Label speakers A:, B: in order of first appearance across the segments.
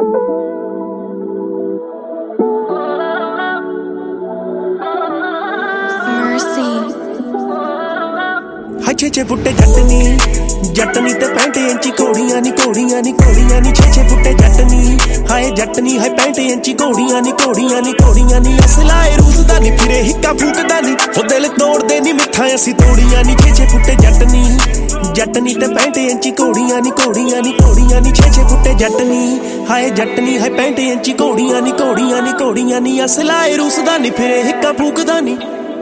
A: छे छे फुटे जटनी जटनी ते 65 इंची घोड़ियां नी घोड़ियां नी घोड़ियां नी छे छे फुटे जटनी हाय जटनी हाय 65 इंची घोड़ियां नी घोड़ियां नी घोड़ियां नी असलाए रूसदा नी फिरे हिक्का फूकदा नी ओ दिल तोड़दे नी मिठा असी तोड़ियां नी छे छे फुटे जटनी जटनी ते 65 इंची घोड़ियां नी घोड़ियां नी घोड़ियां नी छे छे फुटे जटनी हाय 65 इंची घोड़ियां नी घोड़ियां नी घोड़ियां नी असलाए रूसदा नी फिरे हिक्का फूकदा नी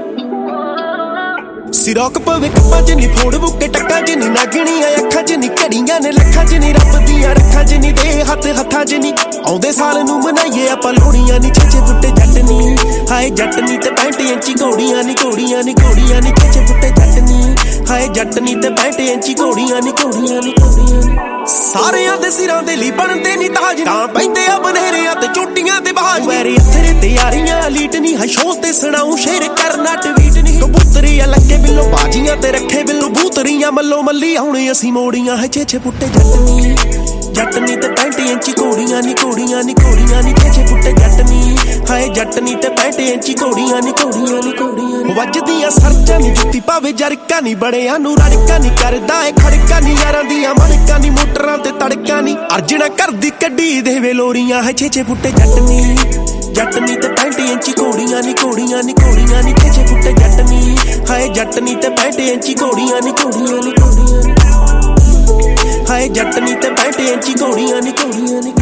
A: सिरोक पवे कप्पां च नी फोड़ बुके टक्कां च नी नागणियां अखां च नी घड़ियां ने लखां च नी रब दियां रखां च नी दे हत्थ हत्थां च नी आउंदे साल नूं मनाइए आपां लोहड़ियां नी छे छे फुटे जटनी हाय जटनी ते 65 इंची घोड़ियां नी घोड़ियां नी घोड़ियां नी छे छे फुटे जटनी हाय जटनी ते 65 इंची घोड़ियां नी घोड़ियां नी घोड़ियां नी सारियां दे सिरां दे ली बनदे नी ताज तां पैंदे आ बनेरियां ते चोटियां ते बाज मेरे हत्थे ते यारियां लीट नी है शो ते सुणाऊं शेर करना ट्वीट नी कबूतरियां लगे बिल्लो बाजियां ते रखे बिल्लो बूतरियां मल्लो मल्ली हुणे असी मोड़ियां है छे छे फुटे जटनी जटनी ते 65 इंची घोड़ियां नी घोड़ियां नी घोड़ियां नी छे छे फुटे जटनी हाय जटनी ते 65 इंची घोड़ियां नी घोड़ियां नी घोड़ियां वजदियां सरचां नी जुत्ती पावे जरका नी बड़ियां नूं रड़का नी करदा ए खड़का नी यारां दियां मणका नी मोटरां ते तड़का नी अर्जना करदी कड्डी देवे लोरियां है छे छे फुटे जटनी जटनी ते 65 इंची घोड़ियां नी घोड़ियां नी घोड़ियां नी छे छे फुटे जटनी हाय जटनी ते 65 इंची घोड़ियां नी घोड़ियां नी घोड़ियां हाय जटनी ते 65 इंची घोड़ियां नी घोड़ियां नी